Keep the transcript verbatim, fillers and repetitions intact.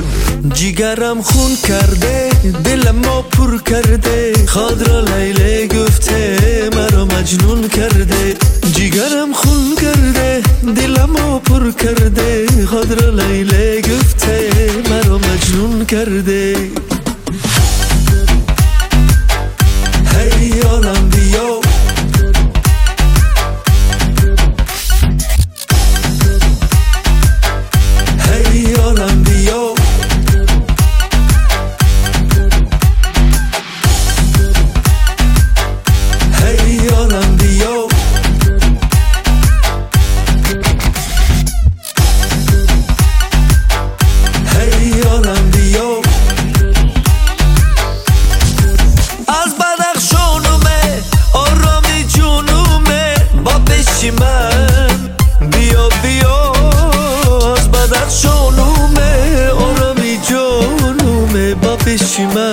جیگرم خون کرده، دلم ما پر کرده، خود را لیلی گفته مرا مجنون کرده. جیگرم خون کرده، دلم ما پر کرده، خود را لیلی گفته مرا مجنون کرده. هی یارم بیا، هی یارم بیا، هی یارم بیا. هی یارم بیا. از بدخشانومه آرامی جونومه با پیشی من بیا بیا. از بدخشانومه آرامی جونومه با پیشی من